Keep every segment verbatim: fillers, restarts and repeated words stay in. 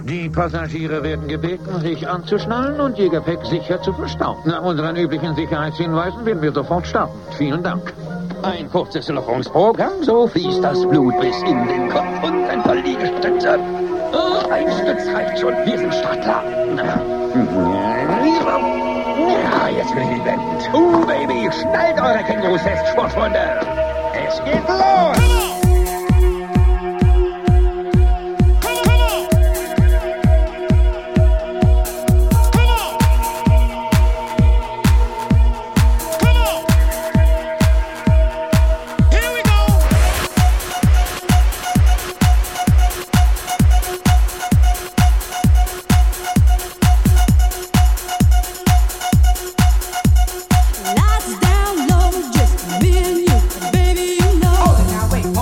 Die Passagiere werden gebeten, sich anzuschnallen und ihr Gepäck sicher zu verstauen. Nach unseren üblichen Sicherheitshinweisen werden wir sofort starten. Vielen Dank. Ein kurzes Lockerungsprogramm, so fließt das Blut bis in den Kopf und ein paar Liegestütze. Oh, ein Stütz reicht schon, wir sind startklar. Ja, jetzt bin ich blendend. Oh, Baby, schnallt eure Kängurus fest, Sportfreunde. Es geht los! Lights down low, just me and you, baby, you know.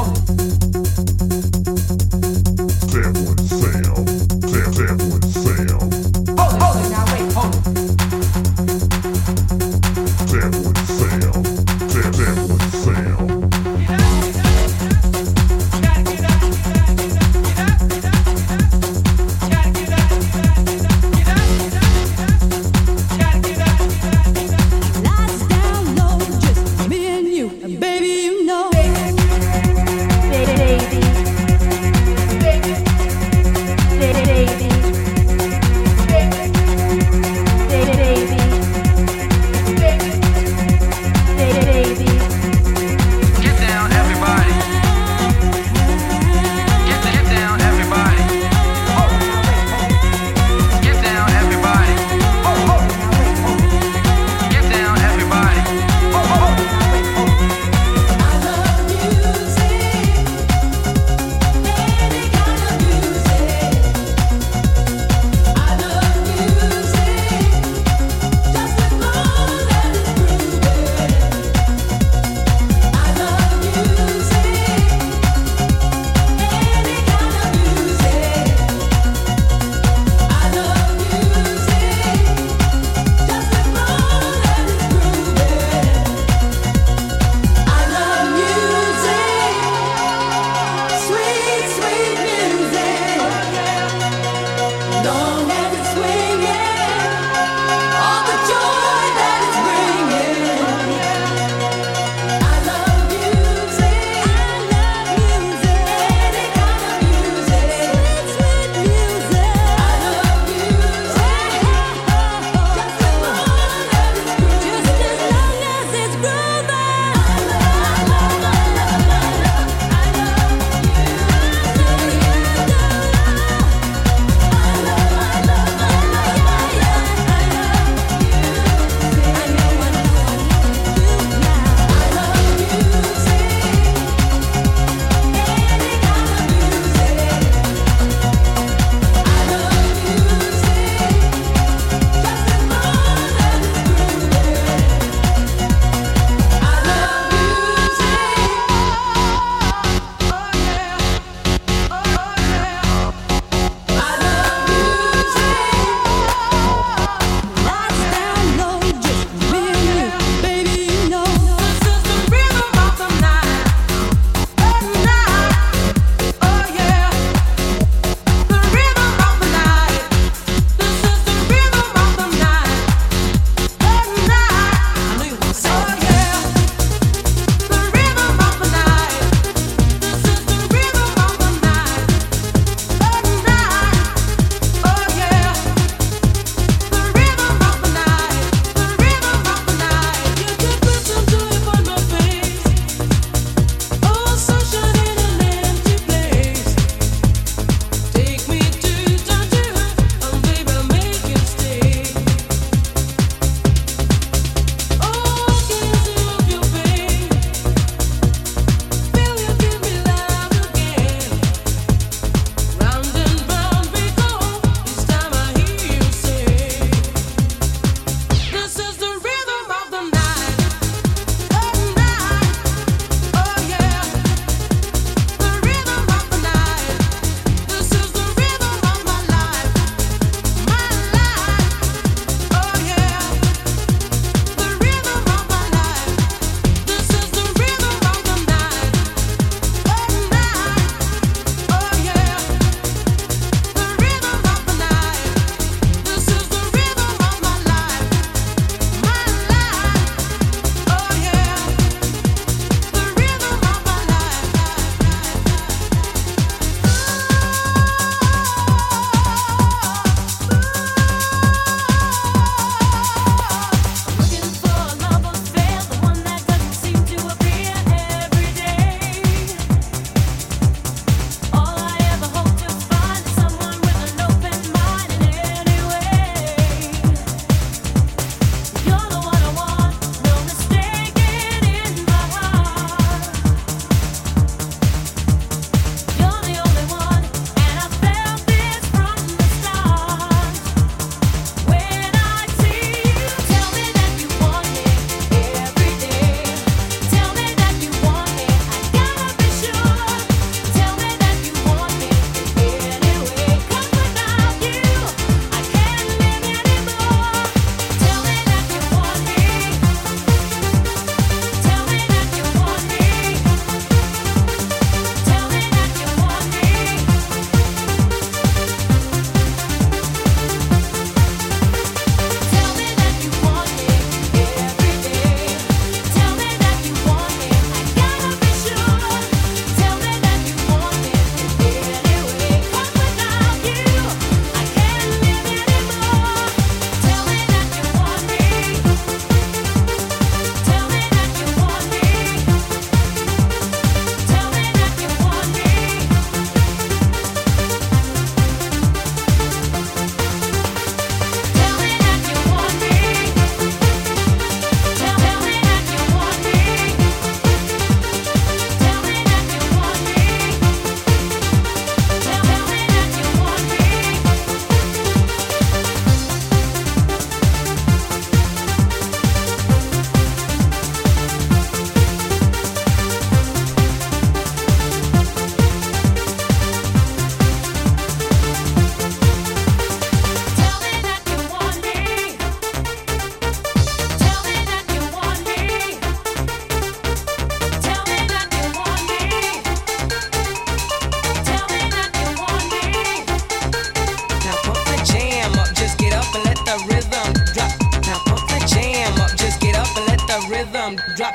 drop.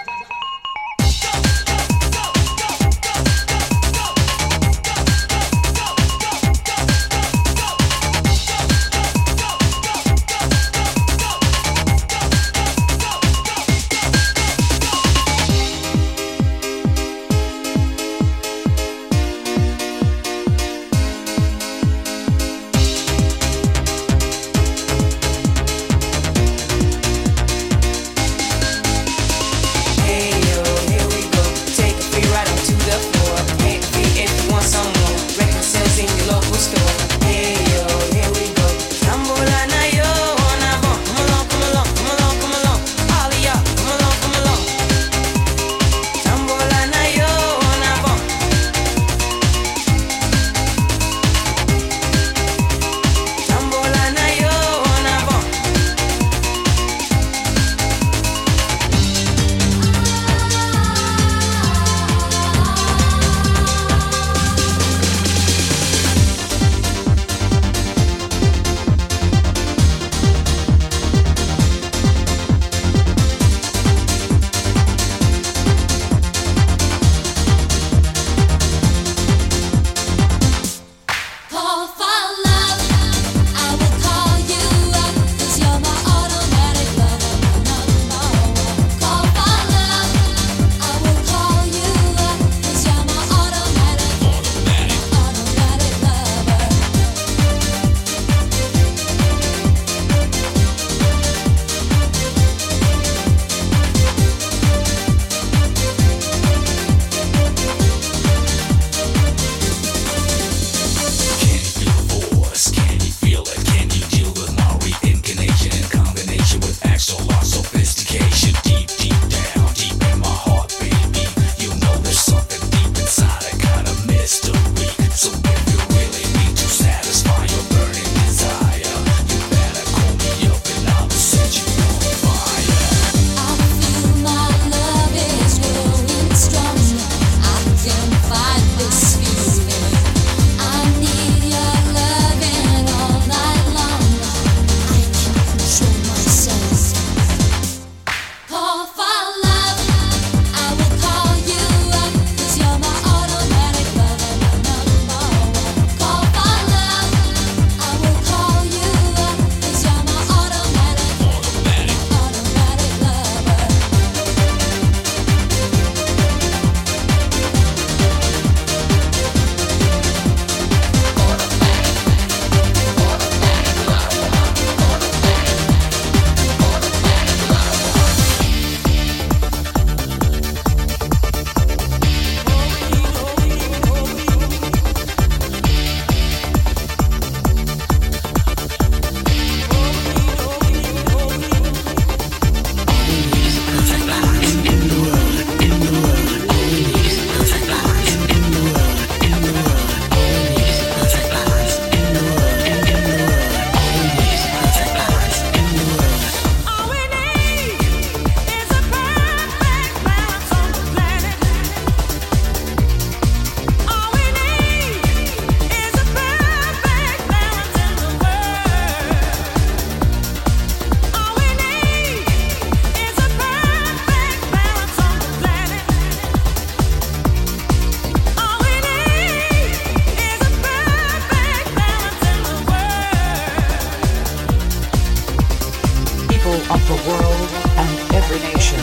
of the world and every nation.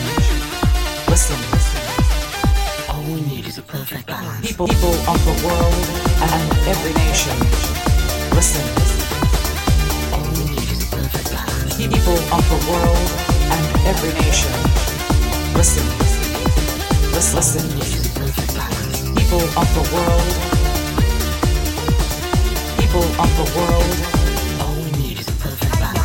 Listen. All we need is a perfect balance. People, people of the world and every nation. Listen. All we need is a perfect balance. People of the world and every nation. Listen. Listen. Listen. People of the world. People of the world. All we need is a perfect balance.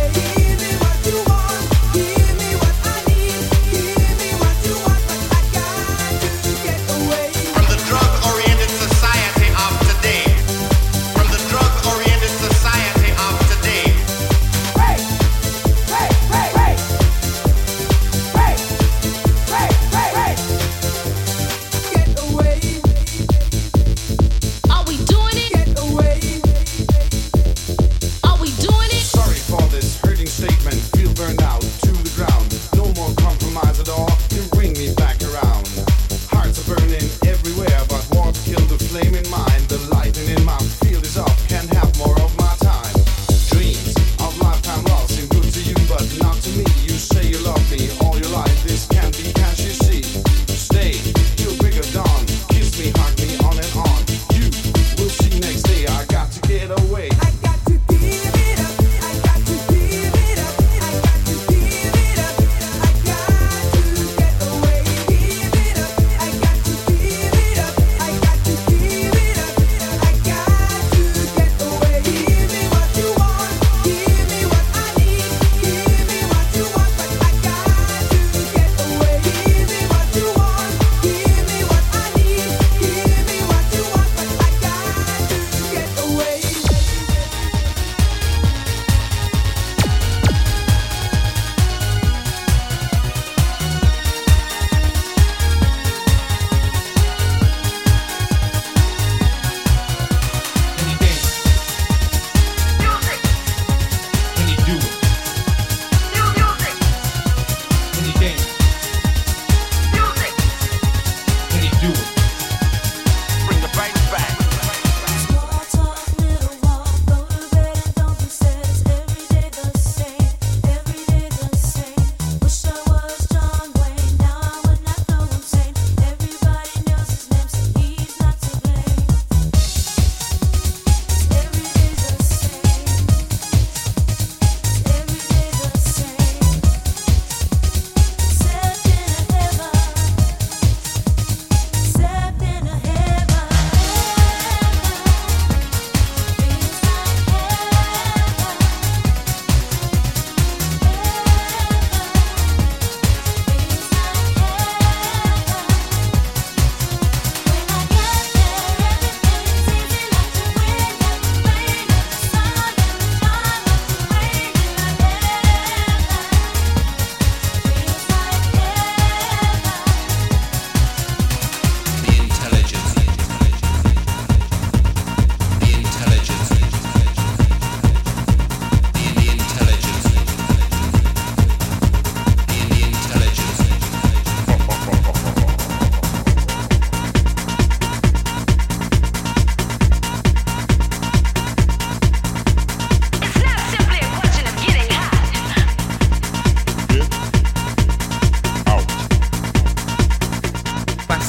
I got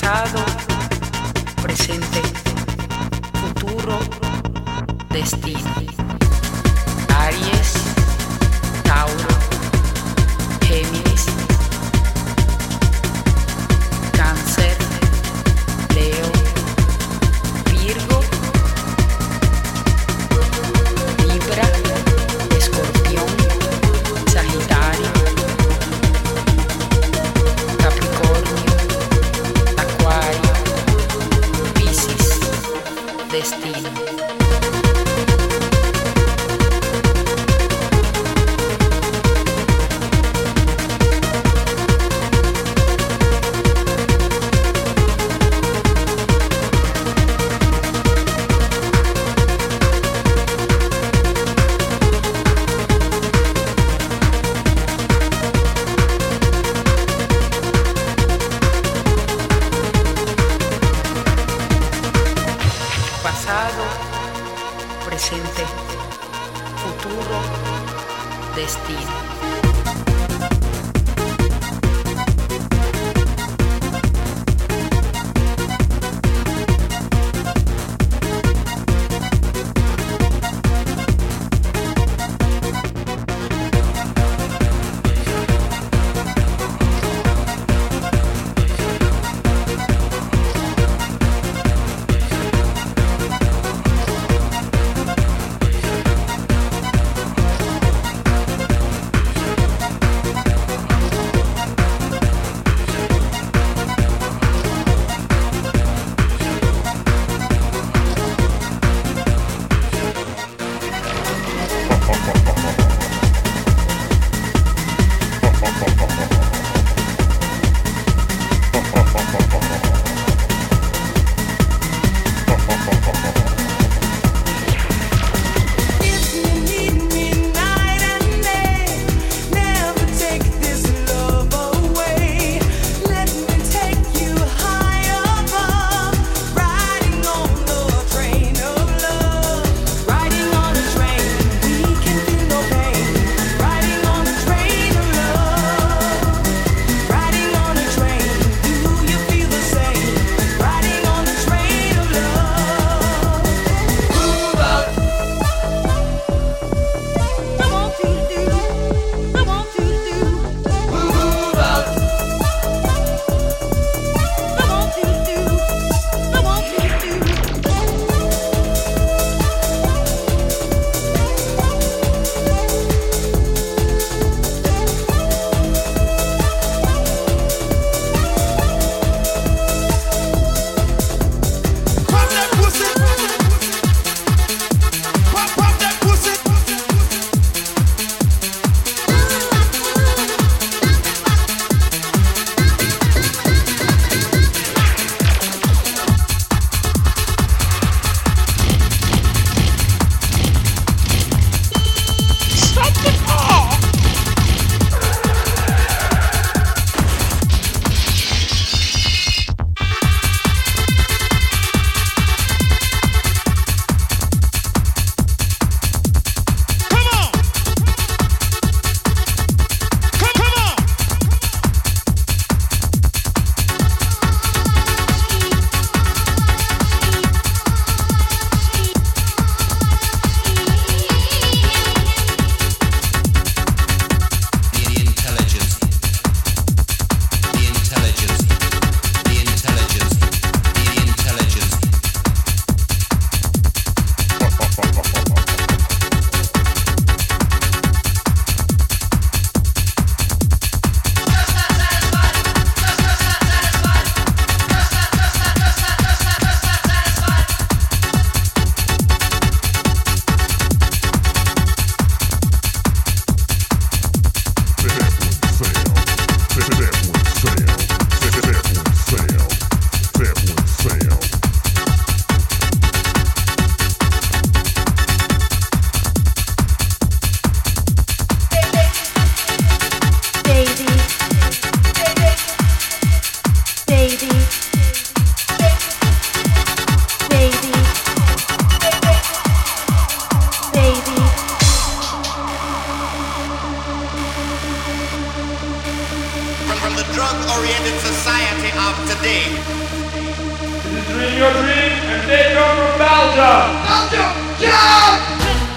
Pasado, presente, futuro, destino. Aries, Tauro, Géminis, Cáncer, Leo, Virgo, Libra, Escorpión, Sagitario, Capricornio, Acuario, Piscis, destino. Pasado, presente, futuro, destino. drug-oriented society of today. Dream your dream and they come from Belgium. Belgium, jump!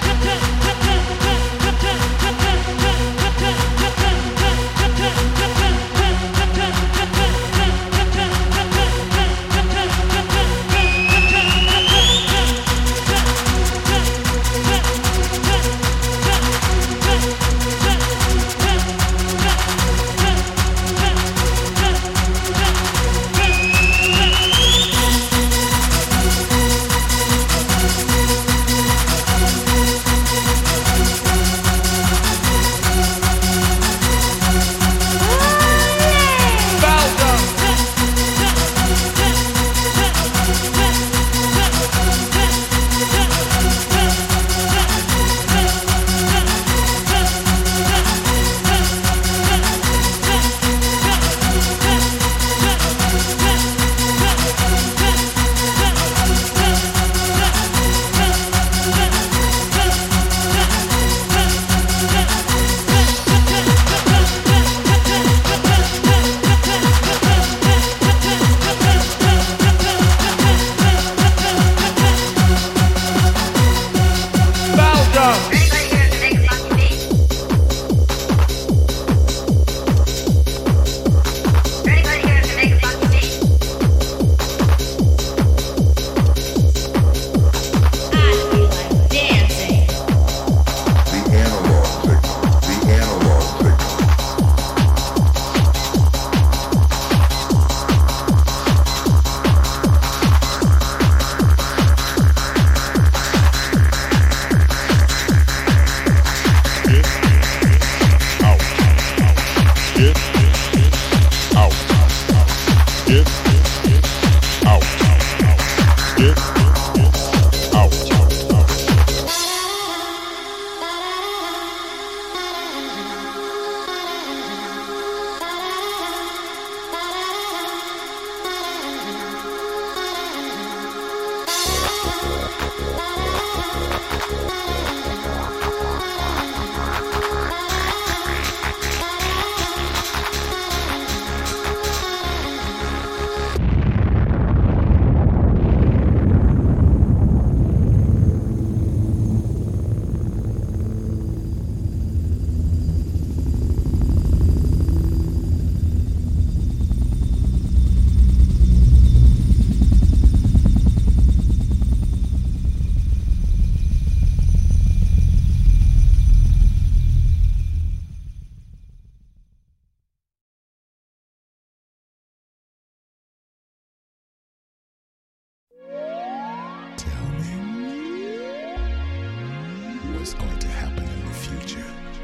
What's going to happen in the future?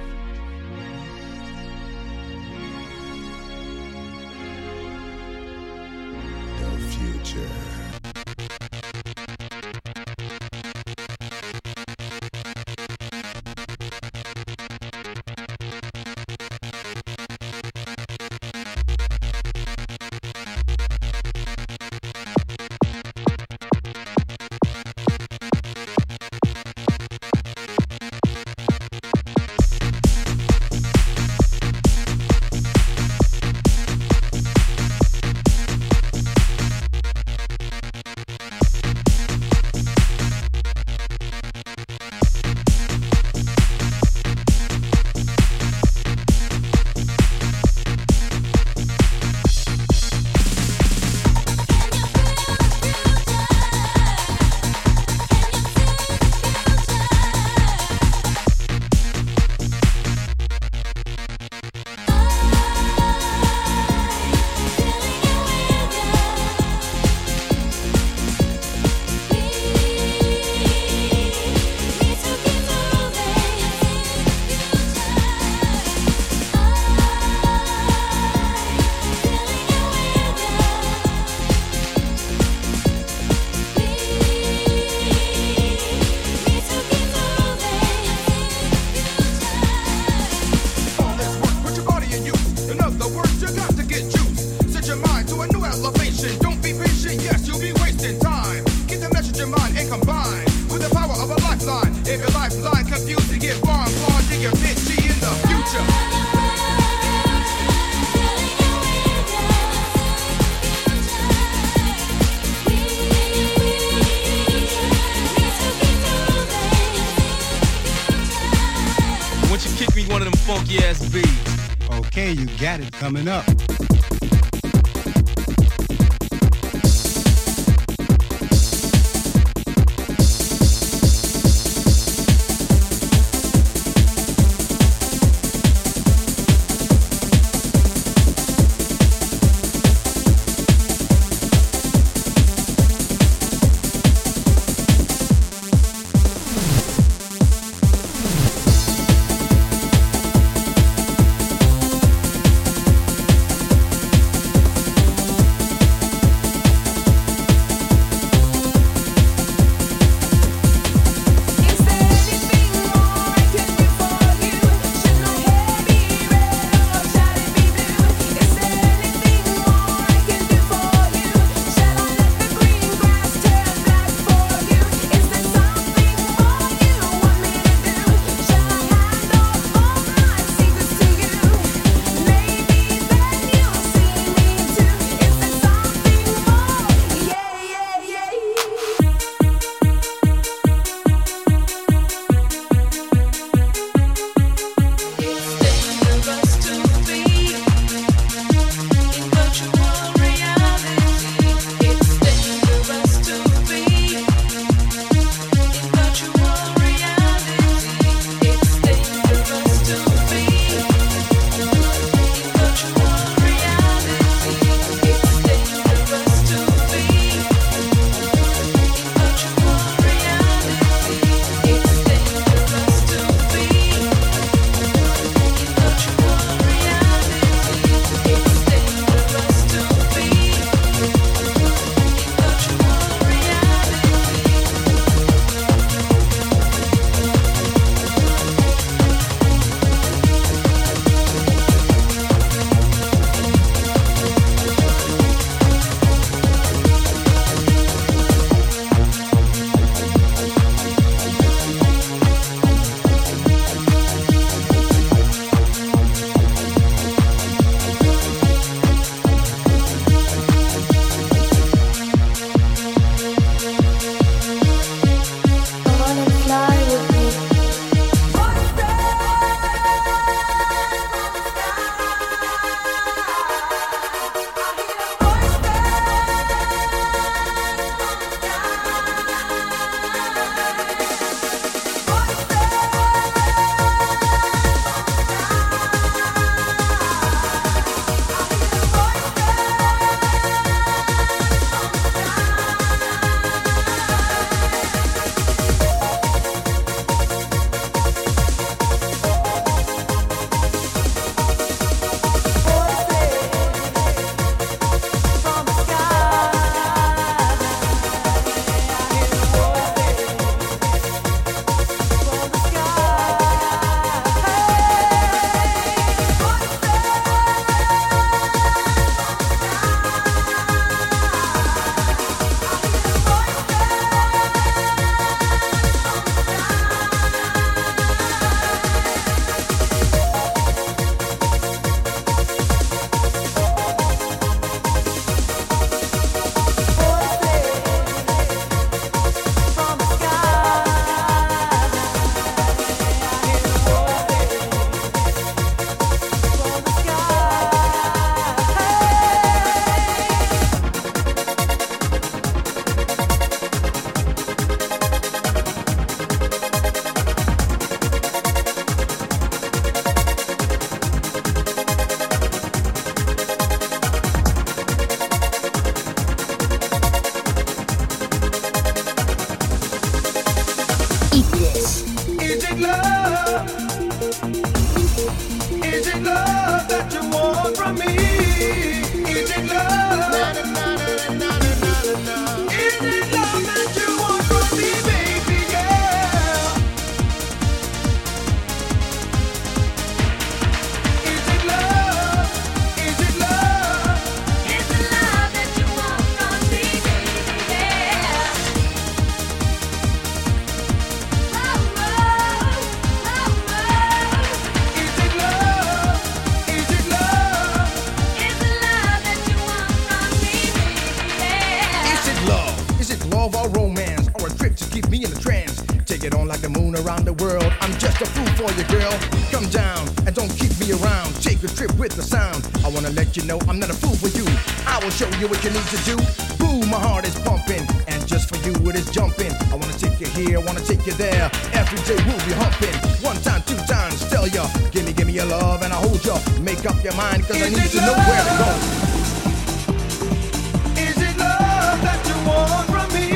The future. funky ass beat. Okay, you got it coming up. Love or romance, or a trip to keep me in a trance. Take it on like the moon around the world. I'm just a fool for you, girl. Come down and don't keep me around. Take a trip with the sound. I wanna let you know I'm not a fool for you. I will show you what you need to do. Boom, my heart is pumping, and just for you it is jumping. I wanna take you here, wanna take you there. Every day we'll be humping. One time, two times, tell ya. Give me, give me your love and I'll hold ya. Make up your mind, cause I need to know where to go. Is it love that you want from me?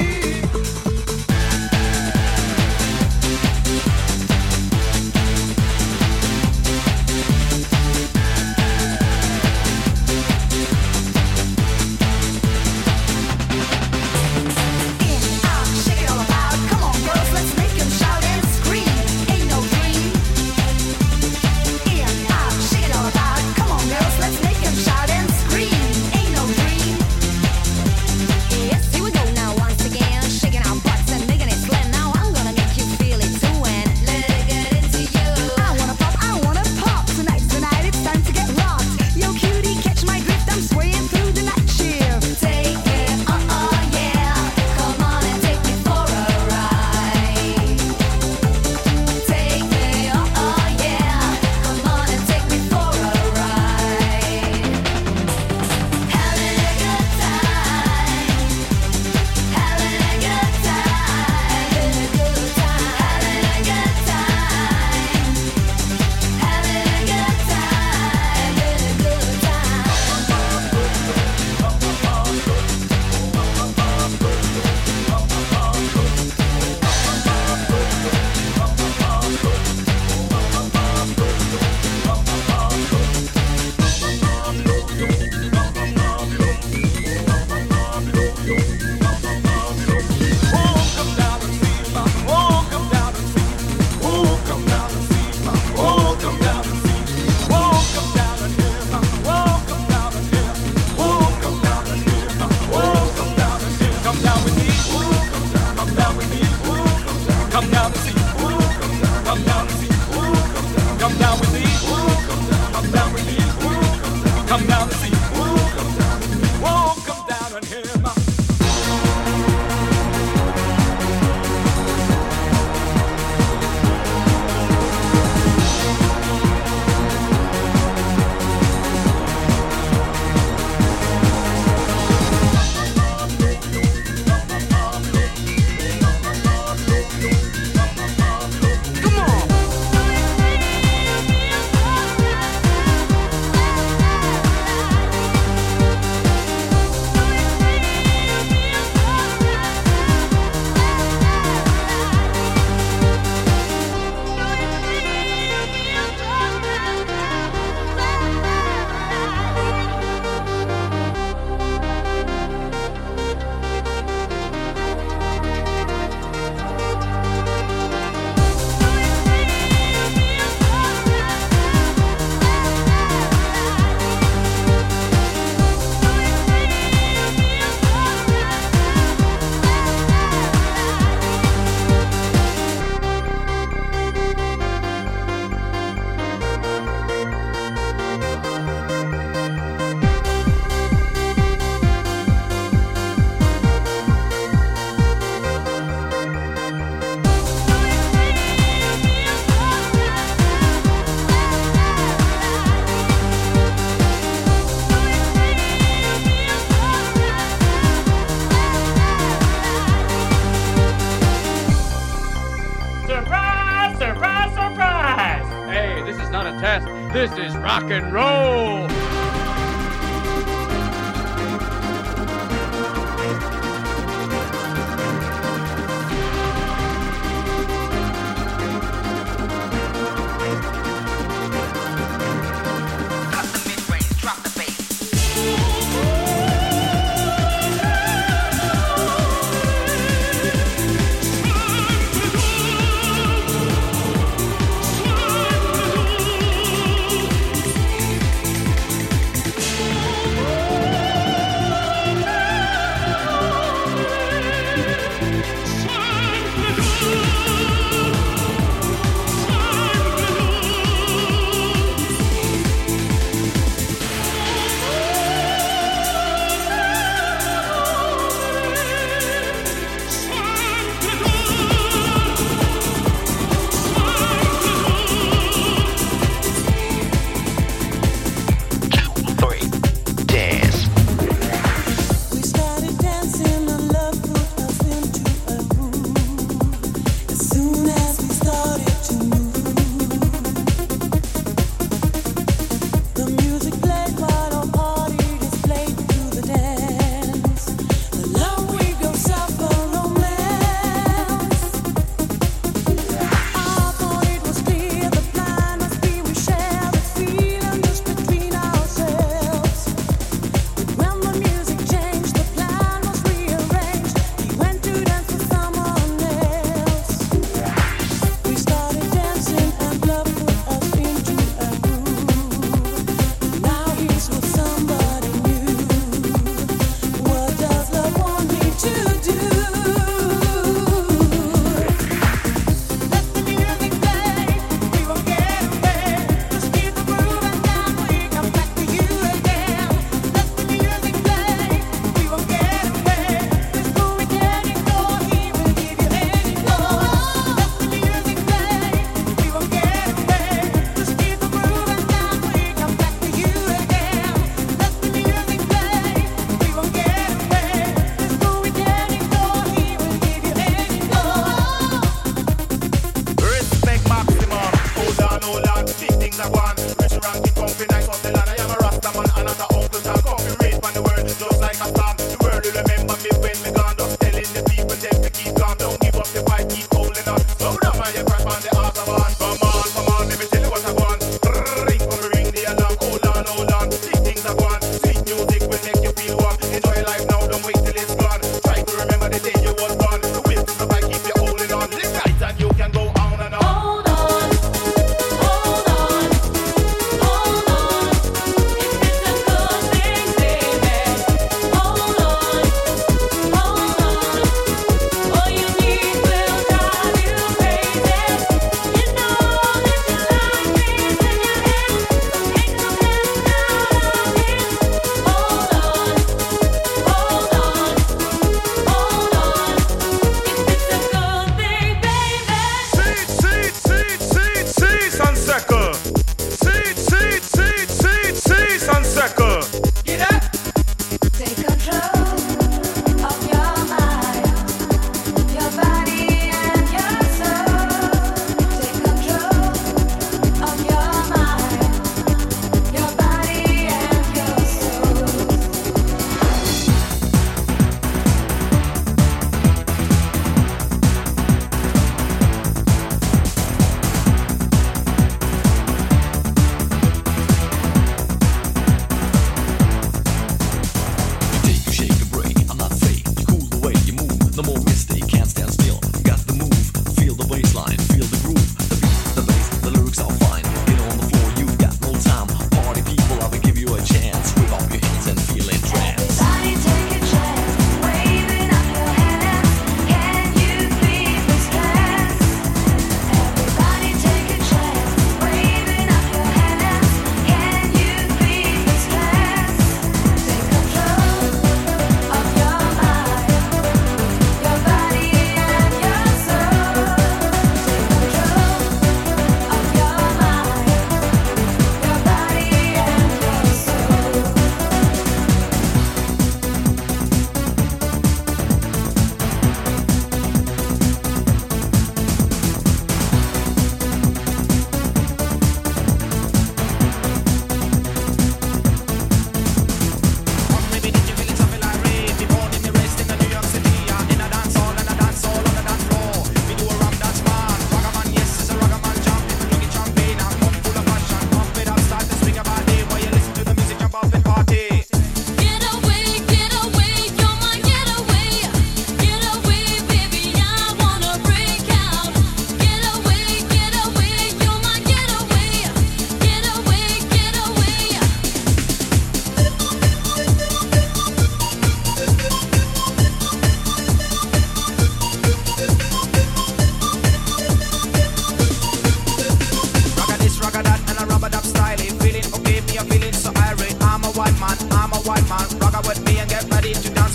This is rock and roll.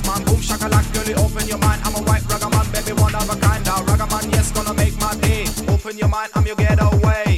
man. Boom shakalaka, girlie, open your mind. I'm a white ragaman, baby, one of a kind. A ragaman, yes, gonna make my day. Open your mind, I'm your getaway.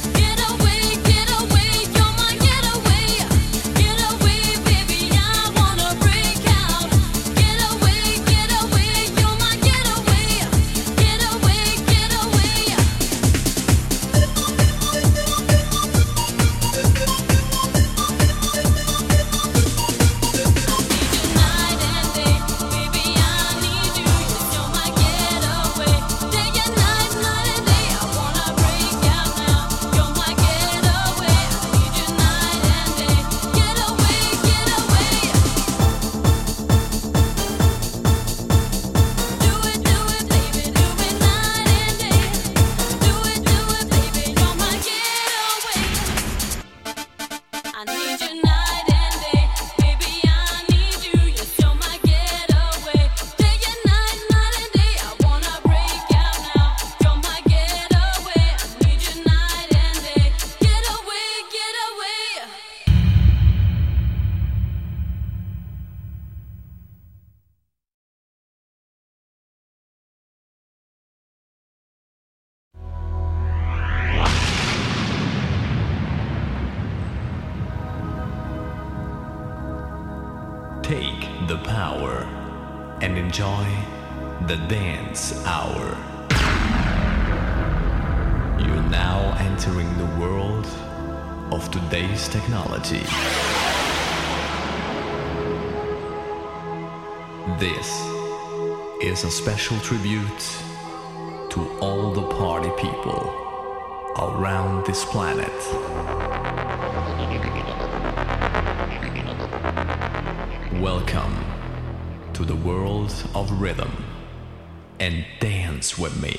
Take the power and enjoy the dance hour. You're now entering the world of today's technology. This is a special tribute to all the party people around this planet. Welcome to the world of rhythm, and dance with me.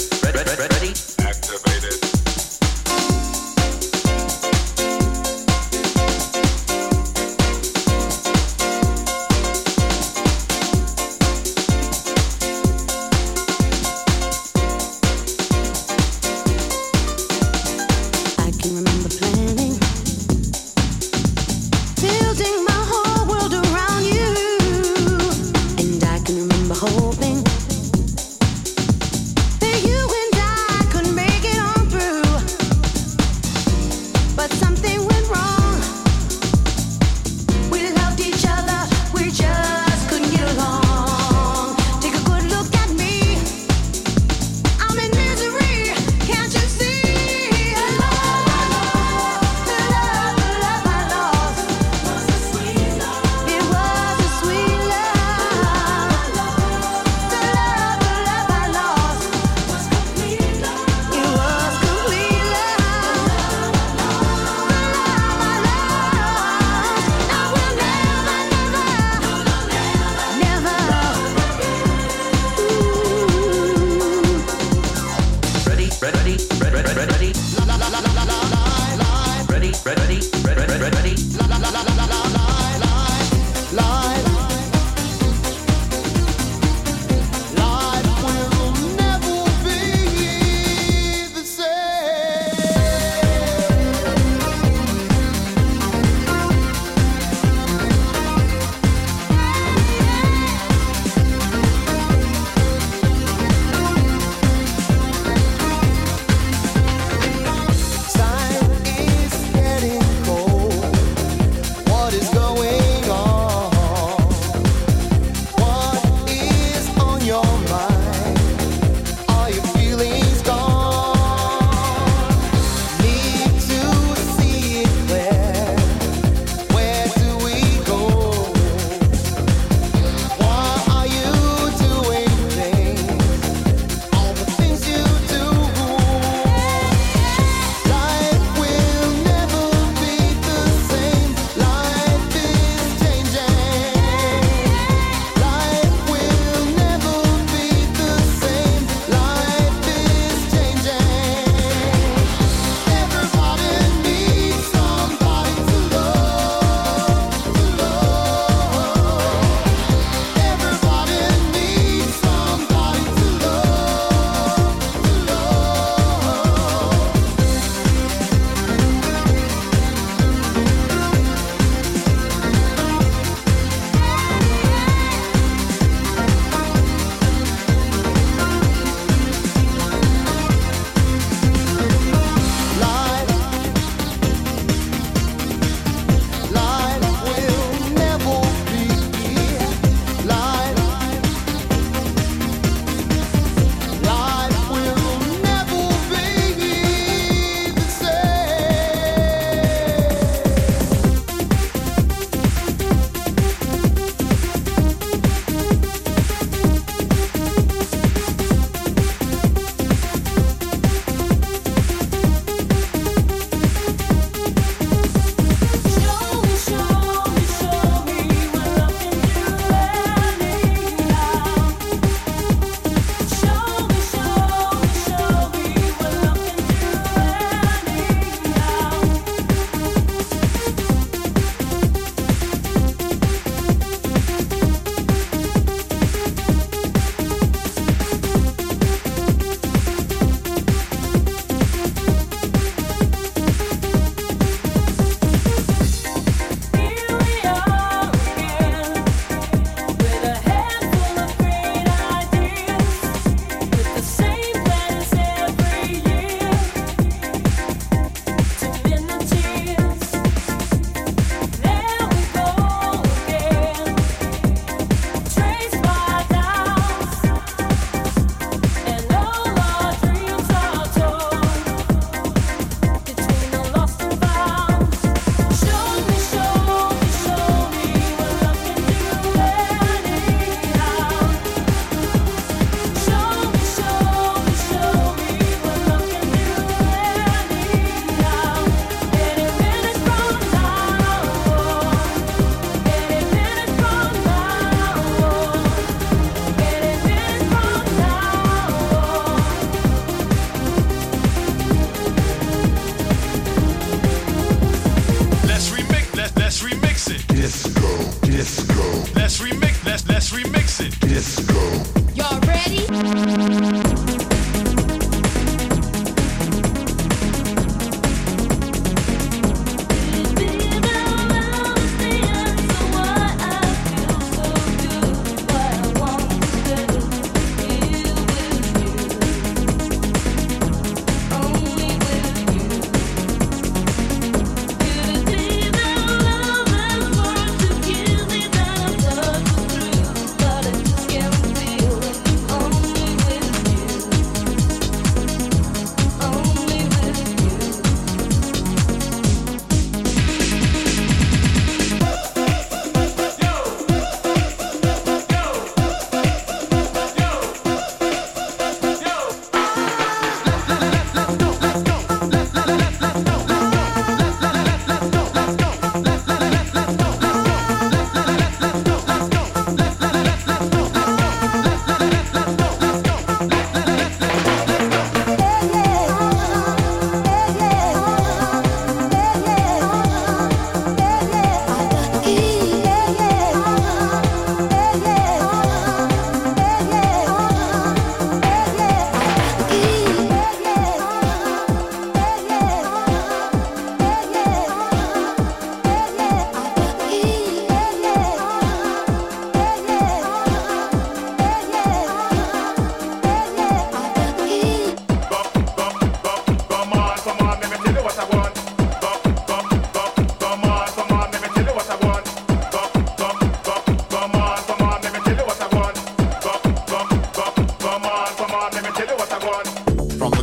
hoping that you and I could make it on through.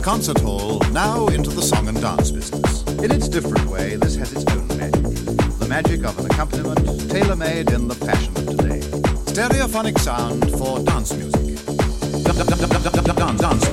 concert hall, now into the song and dance business. In its different way, this has its own magic. The magic of an accompaniment tailor-made in the fashion of today. Stereophonic sound for dance music. Dance, dance.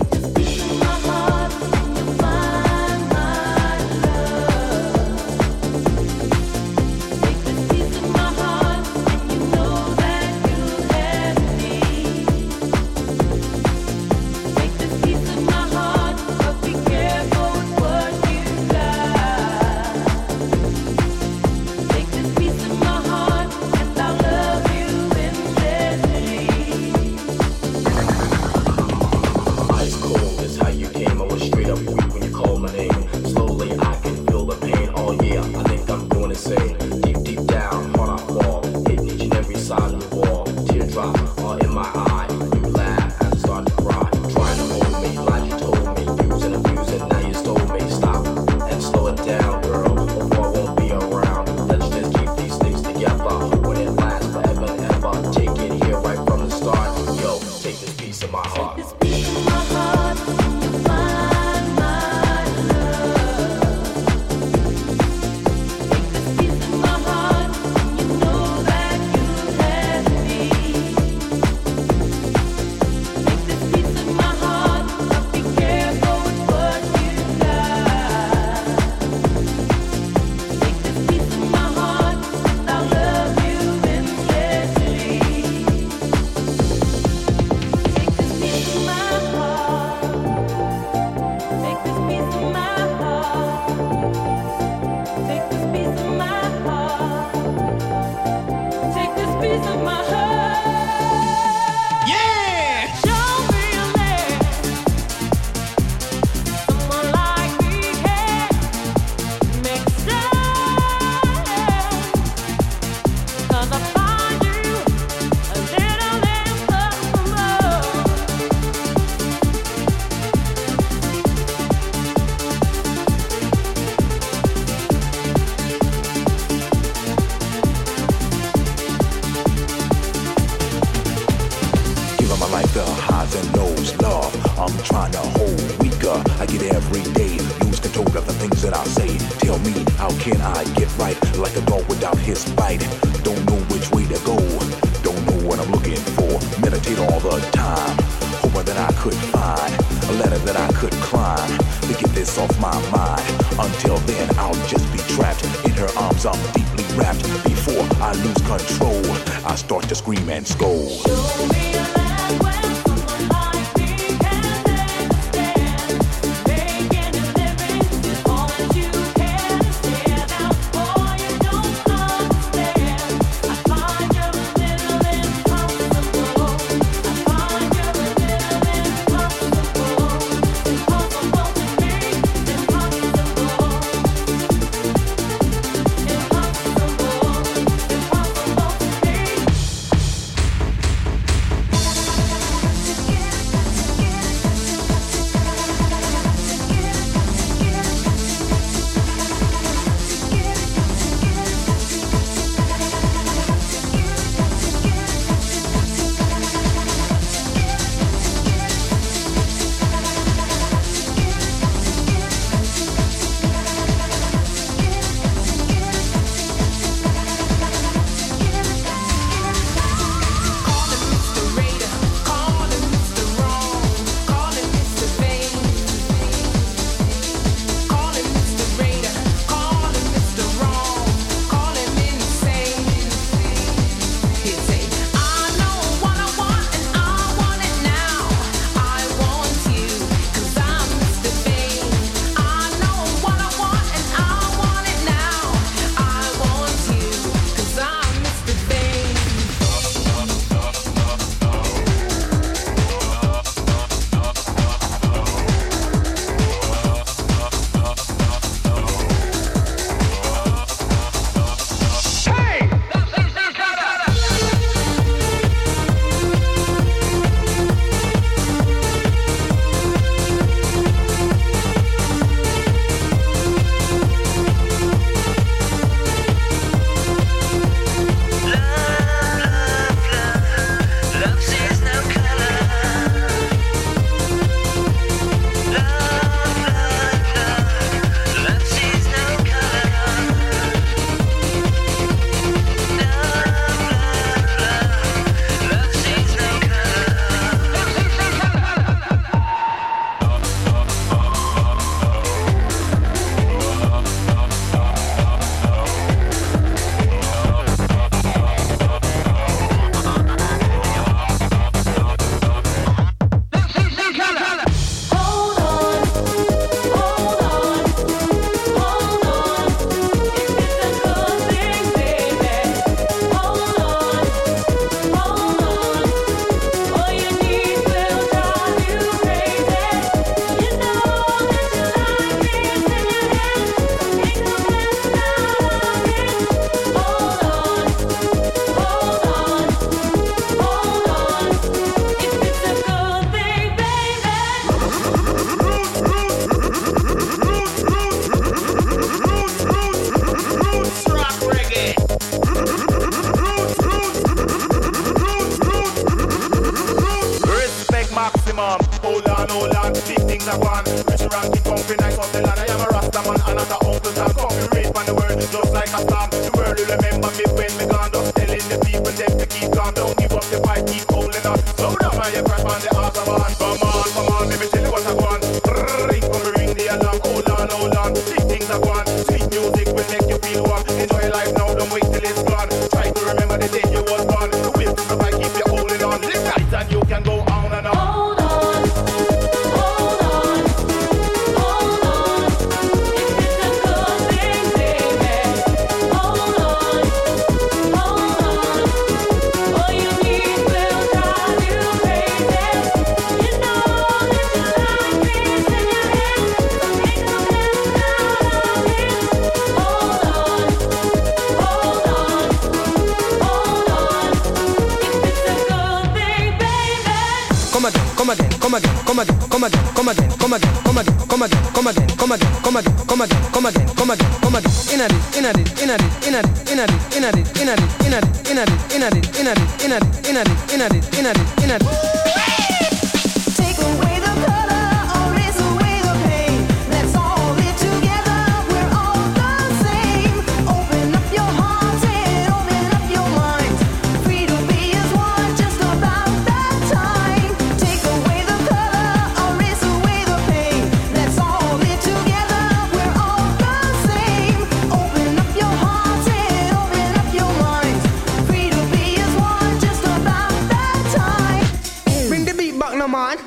get me wrong, keep comfy nice off the land. I am a Rasta man and not a uncle Sam. Come me raise on the world just like a storm. The world will remember me when me gone. Just telling the people them to keep calm. Don't give up the fight, keep holding on. Slow down and you crash on the autobahn. Come on, come on, let me tell you what I want. Ring, come ring the alarm. Hold on, hold on, big things are gone. Sweet music will make you feel warm. Enjoy life now, don't wait till it's gone. Try to remember the day you was born. The will to survive, keep you holding on. Live right and you can go on and on. Hold on, hold on, hold on. If it's a good thing, baby. Hold on, hold on. All you need will drive you crazy. You know that you like this in your head, so take a listen out of it. Hold on, hold on, hold on. If it's a good thing, baby. Come again, come again, come again, come again, come again, come again, come again, come again, come again, come again, come again, come again, come again, come again, come again, come again. Inna it, inna it, inna it, inna it, inna it, inna it, inna it, inna it, inna it, inna it, inna it, inna it, inna it, inna it, inna it, inna it. Take away the color or erase away the pain. Let's all live together. We're all the same. Open up your hearts and open up your minds. Free to be as one, just about that time. Take away the color or erase away the pain. Let's all live together. We're all the same. Open up your hearts and open up your minds. Free to be as one, just about that time. Bring the beat back, no man.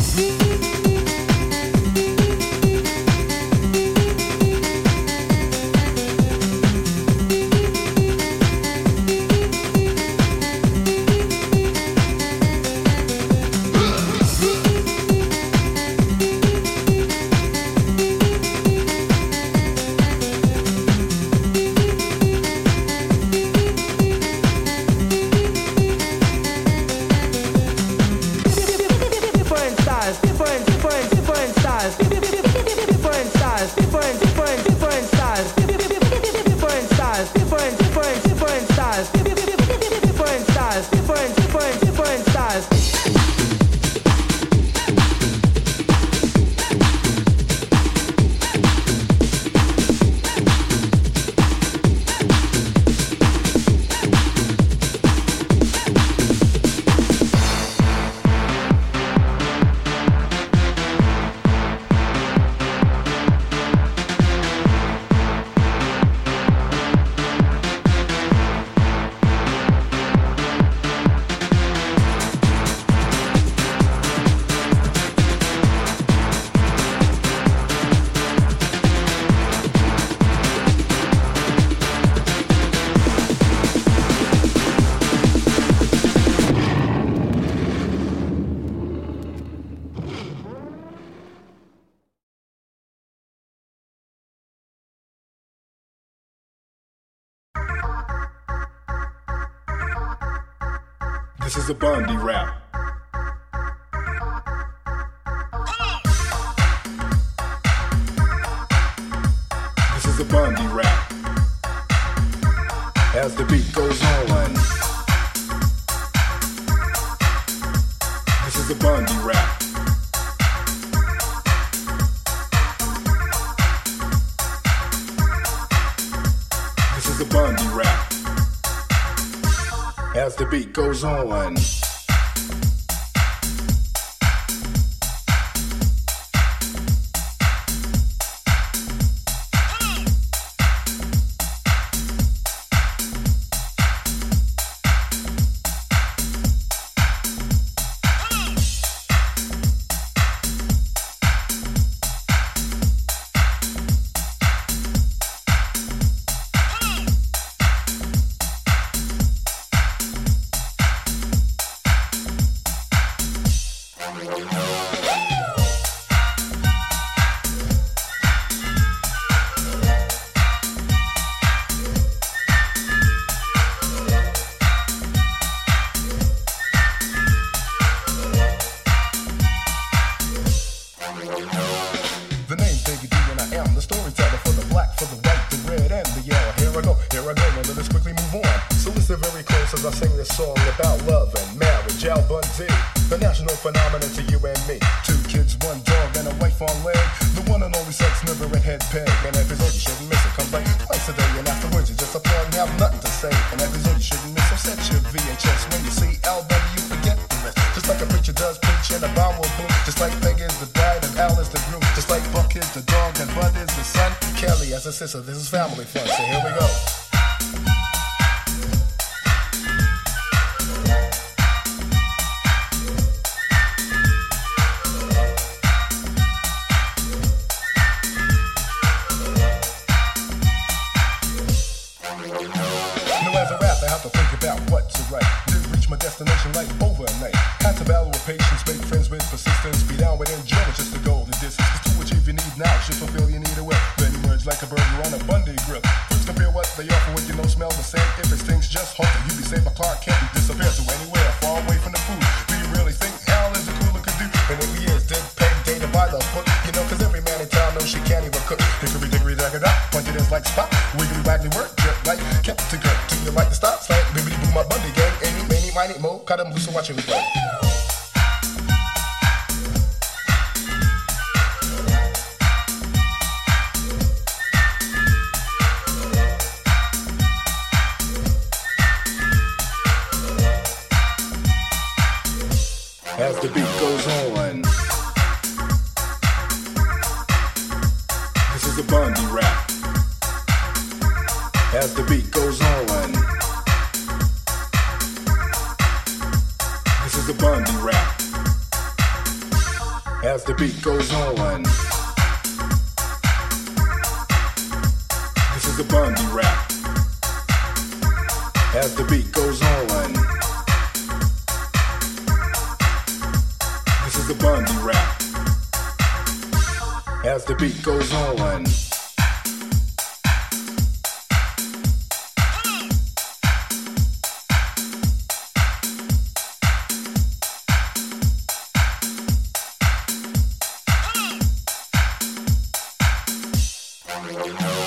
Different styles, different, different, different styles. Different styles, different, different, different styles. Different styles, different, different, different styles. Different styles, different, different, different styles. This is a Bundy rap. This is a Bundy rap. As the beat goes on. This is a Bundy rap. This is a Bundy rap. As the beat goes on. as I sing this song about love and marriage. Al Bundy, the national phenomenon to you and me. Two kids, one dog, and a wife on leg. Every sex never a head peg. And episode you shouldn't miss it. Comes like twice a day. And afterwards you just applaud and have nothing to say. An episode you shouldn't miss. So set your V H S. When you see Al Bundy, you forget the rest. Just like a preacher does preach and a bomb will boom. Just like Peg is the bride and Al is the groom. Just like Buck is the dog and Bud is the son. Kelly as a sister. This is family fun. So here we go. Destination like overnight. Had to battle with patience, make friends with persistence. Be down with endurance, just the golden distance. Just to achieve your need now, should fulfill your need of will. Then emerge like a burger on a Bundy grill. First compare what they offer with you know smell the same. If it stinks, just hope that you be safe. But Clark can't disappear to anywhere far away from the food. Do you really think Al is a cooler could do? And if he is, then Peg dated by the book. You know, cause every man in town knows she can't even cook. Hickory dickory dagger dot, pointed is like spot. Wiggly waggly work, drip like kept to good. Do you like the stop slang? Bibbidi boo my Bundy gang. Any, many, miny, mo, cut them loose and watch him play. As the beat goes on, this is a Bundy rap. As the beat goes on, this is a Bundy rap. As the beat goes on, this is a Bundy rap. As the beat goes on, this is a Bundy rap. As the beat goes on. Thank you.